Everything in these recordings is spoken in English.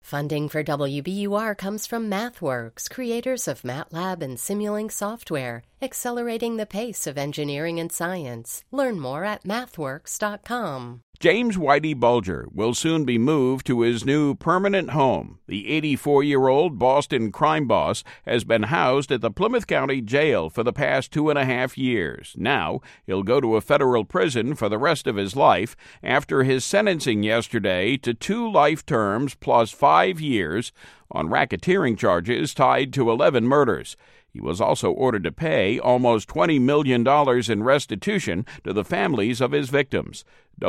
Funding for WBUR comes from MathWorks, creators of MATLAB and Simulink software, accelerating the pace of engineering and science. Learn more at mathworks.com. James Whitey Bulger will soon be moved to his new permanent home. The 84-year-old Boston crime boss has been housed at the Plymouth County Jail for the past 2.5 years. Now, he'll go to a federal prison for the rest of his life after his sentencing yesterday to 2 life terms plus 5 years on racketeering charges tied to 11 murders. He was also ordered to pay almost $20 million in restitution to the families of his victims.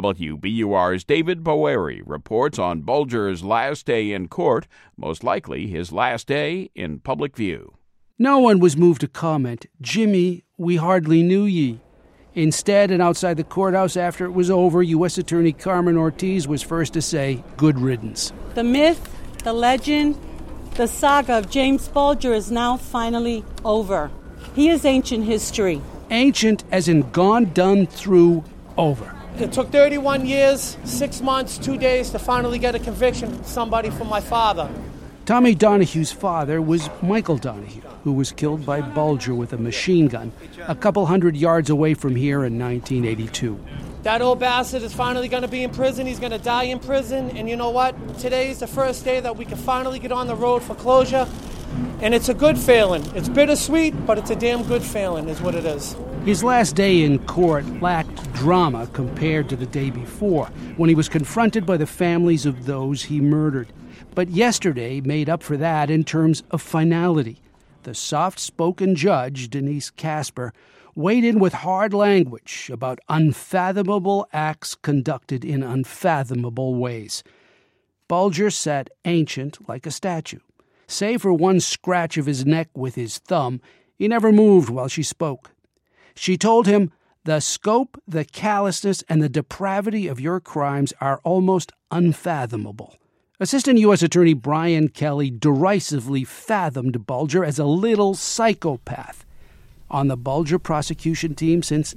WBUR's David Boeri reports on Bulger's last day in court, most likely his last day in public view. No one was moved to comment, "Jimmy, we hardly knew ye." Instead, and outside the courthouse after it was over, U.S. Attorney Carmen Ortiz was first to say, "Good riddance." The myth, the legend, the saga of James Bulger is now finally over. He is ancient history. Ancient as in gone, done, through, over. It took 31 years, 6 months, 2 days to finally get a conviction from somebody for my father. Tommy Donahue's father was Michael Donahue, who was killed by Bulger with a machine gun a couple hundred yards away from here in 1982. That old bastard is finally going to be in prison. He's going to die in prison. And you know what? Today's the first day that we can finally get on the road for closure. And it's a good feeling. It's bittersweet, but it's a damn good feeling is what it is. His last day in court lacked drama compared to the day before, when he was confronted by the families of those he murdered. But yesterday made up for that in terms of finality. The soft-spoken judge, Denise Casper, weighed in with hard language about unfathomable acts conducted in unfathomable ways. Bulger sat ancient like a statue. Save for one scratch of his neck with his thumb, he never moved while she spoke. She told him, "The scope, the callousness, and the depravity of your crimes are almost unfathomable." Assistant U.S. Attorney Brian Kelly derisively fathomed Bulger as a little psychopath. On the Bulger prosecution team since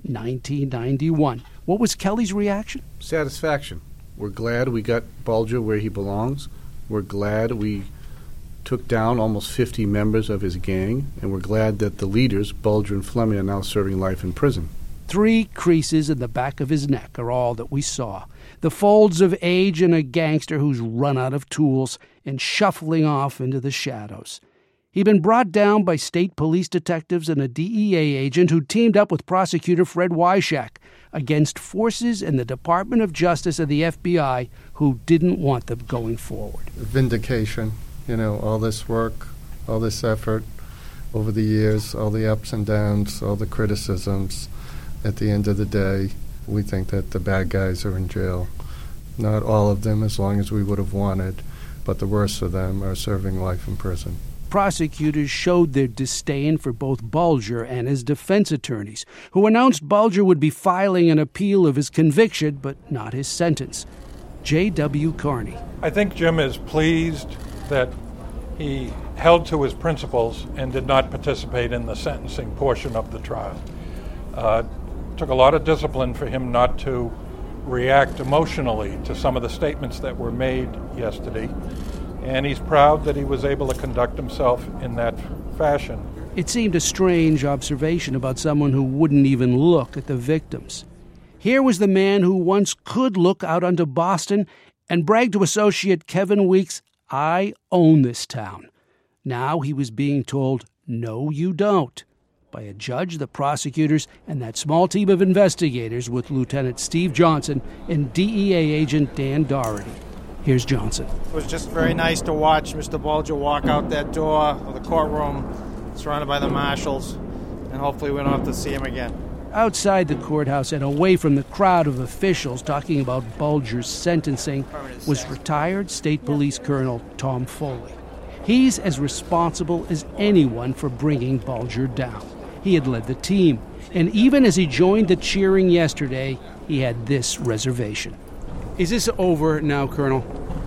1991. What was Kelly's reaction? Satisfaction. We're glad we got Bulger where he belongs. We're glad we took down almost 50 members of his gang, and we're glad that the leaders, Bulger and Fleming, are now serving life in prison. 3 creases in the back of his neck are all that we saw. The folds of age in a gangster who's run out of tools and shuffling off into the shadows. He'd been brought down by state police detectives and a DEA agent who teamed up with prosecutor Fred Wyshak against forces in the Department of Justice and the FBI who didn't want them going forward. Vindication. All this work, all this effort over the years, all the ups and downs, all the criticisms. At the end of the day, we think that the bad guys are in jail. Not all of them, as long as we would have wanted, but the worst of them are serving life in prison. Prosecutors showed their disdain for both Bulger and his defense attorneys, who announced Bulger would be filing an appeal of his conviction, but not his sentence. J.W. Carney. I think Jim is pleased that he held to his principles and did not participate in the sentencing portion of the trial. Took a lot of discipline for him not to react emotionally to some of the statements that were made yesterday, and he's proud that he was able to conduct himself in that fashion. It seemed a strange observation about someone who wouldn't even look at the victims. Here was the man who once could look out onto Boston and brag to associate Kevin Weeks, "I own this town." Now he was being told, "No, you don't," by a judge, the prosecutors, and that small team of investigators with Lieutenant Steve Johnson and DEA agent Dan Doherty. Here's Johnson. It was just very nice to watch Mr. Bulger walk out that door of the courtroom, surrounded by the marshals, and hopefully we don't have to see him again. Outside the courthouse and away from the crowd of officials talking about Bulger's sentencing was retired State Police Colonel Tom Foley. He's as responsible as anyone for bringing Bulger down. He had led the team, and even as he joined the cheering yesterday, he had this reservation. Is this over now, Colonel?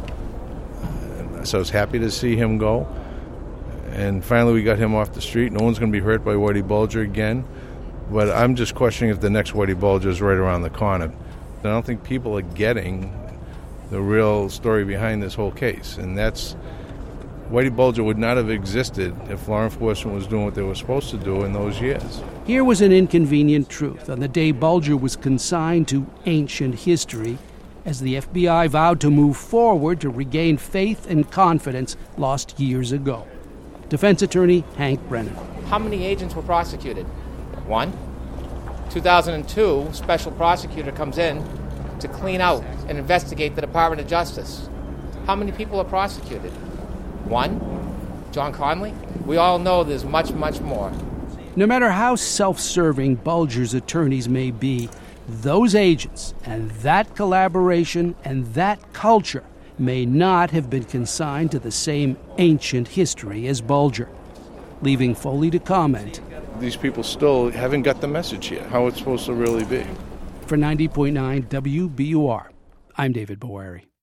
So I was happy to see him go, and finally we got him off the street. No one's going to be hurt by Whitey Bulger again, but I'm just questioning if the next Whitey Bulger is right around the corner. I don't think people are getting the real story behind this whole case. And that's, Whitey Bulger would not have existed if law enforcement was doing what they were supposed to do in those years. Here was an inconvenient truth on the day Bulger was consigned to ancient history, as the FBI vowed to move forward to regain faith and confidence lost years ago. Defense attorney Hank Brennan. How many agents were prosecuted? 1. 2002, special prosecutor comes in to clean out and investigate the Department of Justice. How many people are prosecuted? 1. John Conley? We all know there's much, much more. No matter how self-serving Bulger's attorneys may be, those agents and that collaboration and that culture may not have been consigned to the same ancient history as Bulger, leaving Foley to comment. These people still haven't got the message yet, how it's supposed to really be. For 90.9 WBUR, I'm David Boeri.